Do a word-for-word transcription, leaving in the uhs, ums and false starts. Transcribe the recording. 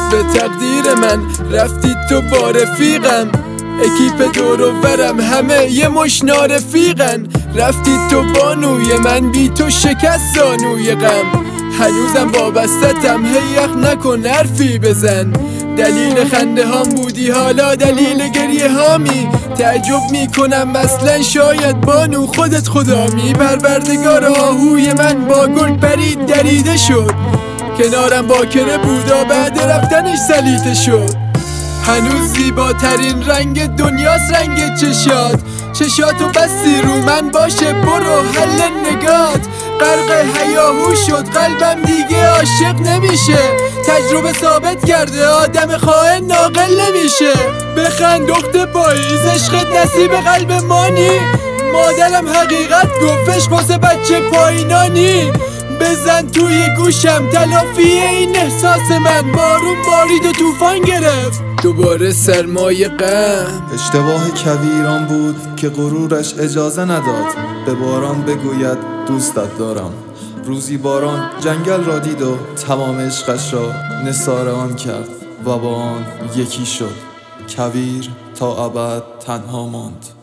به تقدیر من رفتی تو با رفیقم، اکیپ دور و برم همه یه مش نارفیقن. رفتی تو بانوی من بی تو شکست زانوی غم، هنوزم وابستتم هی یخ نکن حرفی بزن. دلیل خنده هام بودی حالا دلیل گریه هامی، تعجب میکنم اصلا شاید بانو خودت خدامی. پروردگار آهوی من با گل پرید دریده شد، کنارم باکره بودا بعد رفتنش سلیته شد. هنوز زیباترین رنگ دنیاست رنگ چشات، چشاتو بستی رو من باشه برو حل نگات. غرق هیاهو شد قلبم دیگه عاشق نمیشه، تجربه ثابت کرده آدم خائن ناقل نمیشه. بخند دخت پاییز عشقت نصیب قلب مانی، مادرم حقیقت گفتش واسه بچه پایینانی. بزن توی گوشم تلافی این احساس من، بارون بارید و طوفان گرفت دوباره سرمایه غم. اشتباه کویران بود که غرورش اجازه نداد به باران بگوید دوستت دارم. روزی باران جنگل را دید و تمام عشقش را نثار آن کرد و با آن یکی شد. کویر تا ابد تنها ماند.